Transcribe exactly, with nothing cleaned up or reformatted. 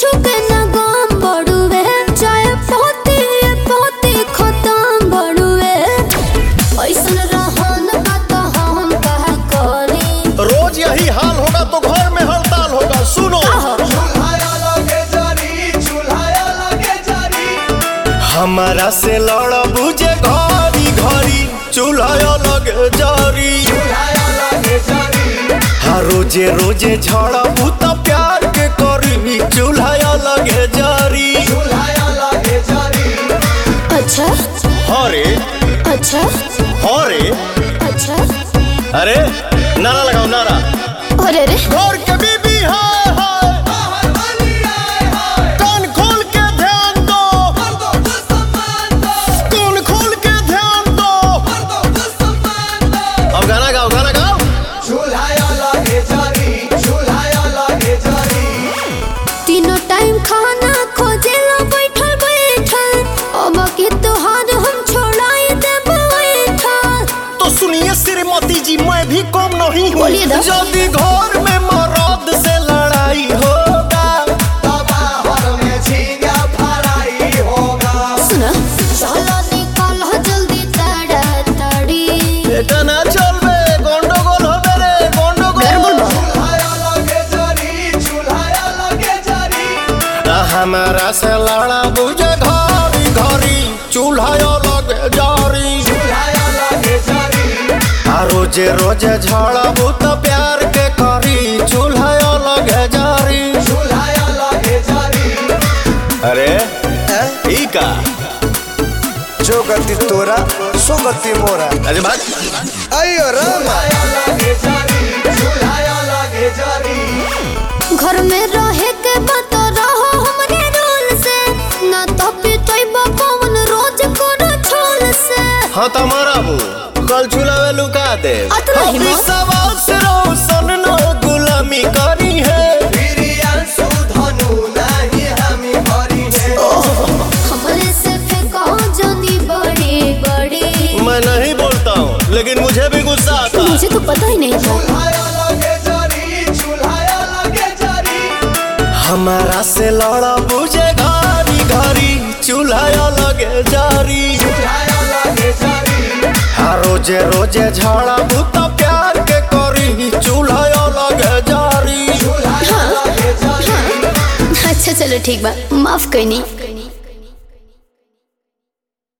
कुछ के ना गम बड़ुए चाहे पोती पोती खत्म बड़ुए ऐसन रहन का तो हम कह करी। रोज यही हाल होगा तो घर में हड़ताल होगा। सुनो हमारा से लड़ बुझे घरी घरी चूल्हा लगे जारी। हाँ रोजे रोजे झड़बू तो प्यार के करी चूल्हा लगे जारी। अच्छा हरे अच्छा हरे अच्छा अरे नारा लगाओ नारा। अरे रे घर के बीबी हाय हाय कान खोल के ध्यान दो कान खोल के ध्यान दो। अब गाना गाओ गाना गाओ। तीनों टाइम खाना खोजेला बैठल बैठल अब के तोहार हम छोड़ाई देब बैठल। तो सुनिए श्रीमती जी मैं भी कम नहीं हूँ। बोलिए ना। यदि घर में मर्द से लड़ाई होगा सुना चलो निकल जल्दी ताड़ाताड़ी। बेटा ना चलबे गंडगोल होबे रे गंडगोल। हमारा से लड़ा बुझे घरी घरी चूल्हा लगे जारी। आ रोजे रोजे झड़बू तो प्यार के करी चूल्हा लगे जारी। अरे ई का जो गति तोरा सो गति मोरा। अरे बात अयो रामा घर में रहे के बात रहो हमरे रोल से ना तो पिटैबो कौन रोज कोनो छोल से। हाँ तमारा बू कल चुलावे लुका दे। अतना हिम्मत? सवाल से रोशन नो गुलामी करी है। हमरे से फेंको जनी बड़ी बड़ी। मैं नहीं बोलता हूँ लेकिन मुझे भी गुस्सा आता है। मुझे तो पता ही नहीं था। हमारा से लड़ा बुझे घरी घरी चूल्हा लगे जारी। हाँ रोजे रोजे झड़बू तो प्यार के करी चूल्हा लगे जारी। हाँ, हाँ। अच्छा चलो ठीक बा माफ कइनी।